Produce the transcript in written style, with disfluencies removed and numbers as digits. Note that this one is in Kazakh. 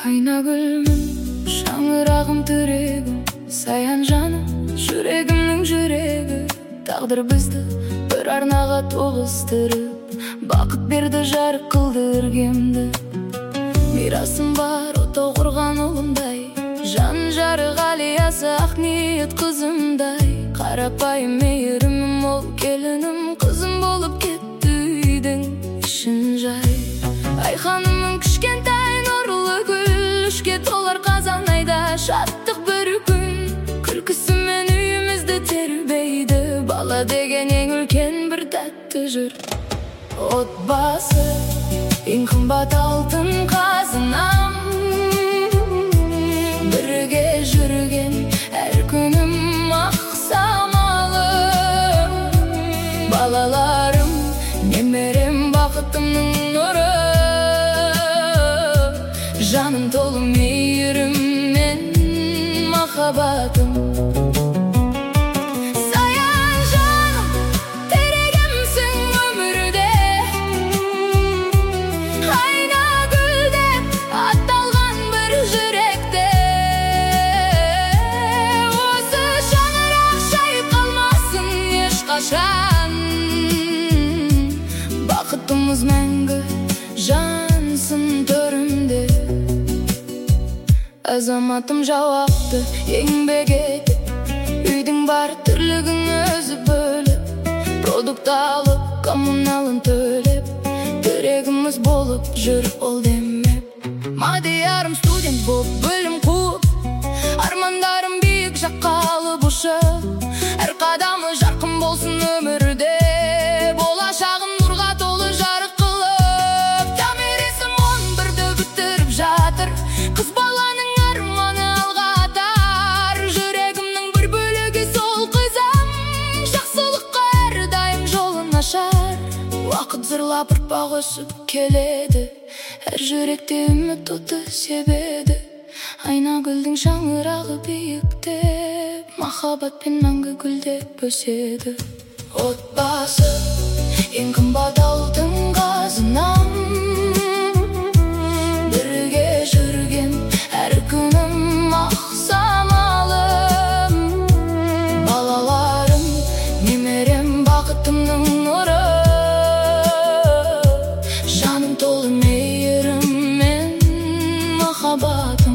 Айнагүлмін, шаңырағым түрегім, саян жаным, жүрегімнің жүрегі. Тағдыр бізді бір арнаға тоғыстырып, бақыт берді, жарық қылды іргемді. Мирасым бар отау құрған ұлымдай, жан жарық алиясы ақ ниет қызымдай. Қарапайым мейірімім мол келінім, қызым болып кетті үйдің ішін жай. Ай ханымның кішкентай нұрлы гүл, үшке толар қазан айда шаттық бір күн. Күлкісімен үйімізді тербейді, бала деген ең үлкен бір тәтті жыр. Отбасы ең қымбат алтын қазынам, бірге жүрген әр күнім ақ самалым. Балаларым, немерем бақытымның нұры, жаным толы мейірім мен махаббатым. Саян жаным, терегімсің өмірде, айна гүл деп атталған бір жүректе. Осы шаңырақ шайып қалмасын ешқашан, бақытымыз мәңгі жансын төрімде. Азаматым жауапты еңбек етіп, үйдің бар тірлігін өзі бөліп, продукт алып, коммуналын төлеп, тірегіміз болып жүр ол демеп. Мадиярым студент болып білім қуып, армандарым биік жаққа алып ұшып, әр қадамы жарқын болсын өмірде, болашағын нұрға толы жарық қылып. Томирисім 11-ді бітіріп жатыр, қыз баланың арманы алға атар. Жүрегімнің бір бөлігі сол қызым, жақсылыққа әрдайым жолын ашар. Уақыт зырлап ұрпақ өсіп келеді, әр жүректе үміт оты себеді. Айнагүлдің шаңырағы биіктеп, махаббатпен мәңгі гүлдеп өседі. Отбасы ең қымбат алтын қазынам, бірге жүрген әр күнім ақ самалым. Балаларым, немерем бақытымның нұры, жаным толы мейірім мен махаббат.